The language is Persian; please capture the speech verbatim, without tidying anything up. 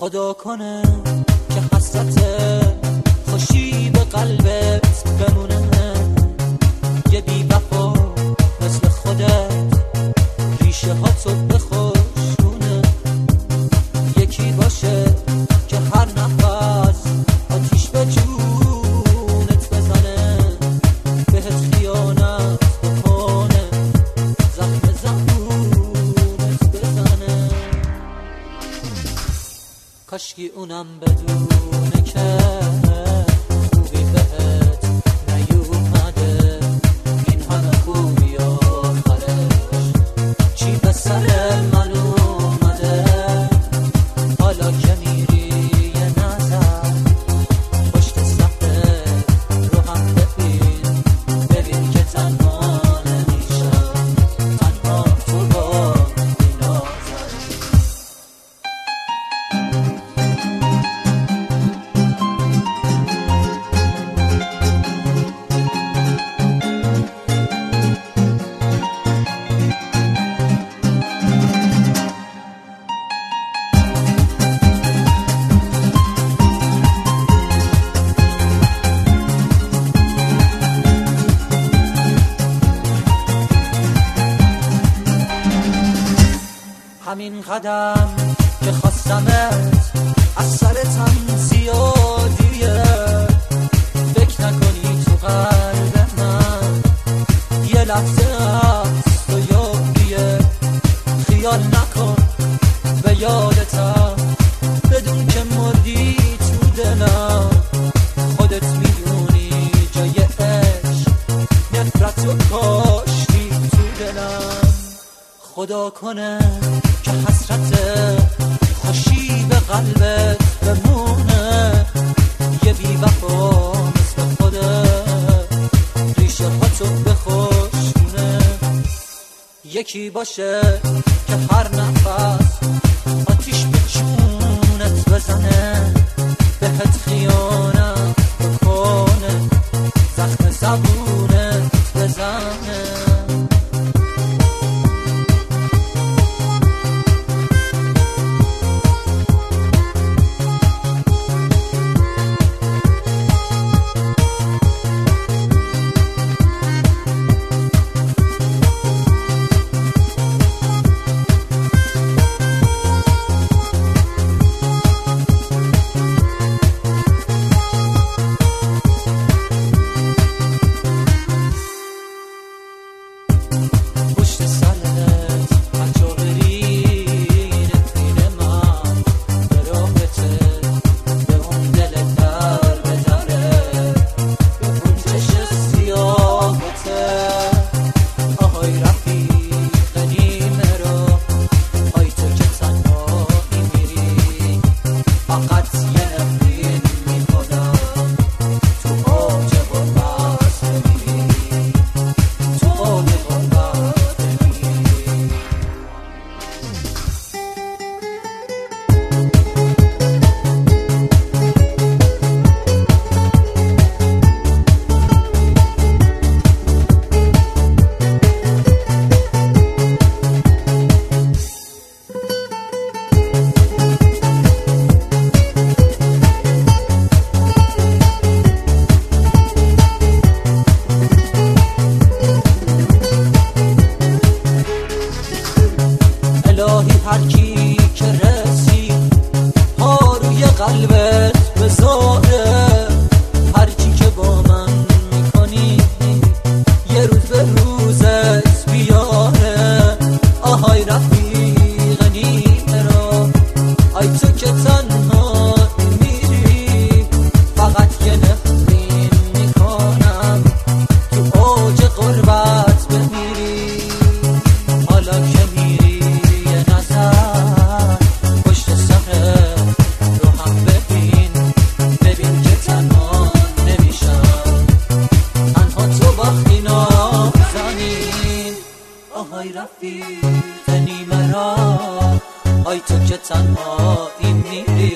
خدا کنه که حسرت خوشی به قلبت بمونه، یه بی وفا مثل خودت ریشه ها تو بخشونه، یکی باشه که هر نفس آتیش به جونت بزنه، بهت خیانت بکنه، زخم زبونت بزنه. کاشکی اونم بدونه که خوبی بهت نیومده، این همه خوبی آخرش چی به سر من اومده. حالا که میری یه نظر پشت صفحه رو هم ببین، ببین که تنها نمیشم، تنها تو با این آزاری. همین قدم که خواستمت از سرتم زیادیه، فکر نکنی تو قلب من یه لحظه از تو یادیه. خیال نکن به یادتم، بدون که مردی تو دلم، خودت میدونی جای عشق نفرت و کاشتی تو دلم. خدا کنه که حسرت خوشی به قلبت بمونه، یه بی وفا مثل خودت ریشه ها تو بخشونه، یکی باشه که هر نفس آتیش به جونت بزنه، بهت خیانت بکنه، زخم زبونت بزنه. هر کی که رسید پا روی قلبت بذاره، هر چی که با من میکنی یه روز به روزت بیاره. آهای رفیق نیمه را، آی تو که تنها میری، فقط یه نفرین میکنم تو اوج غربت بمیری. حالا که میری رفیق نیمه را، آی تو که تنها این میری.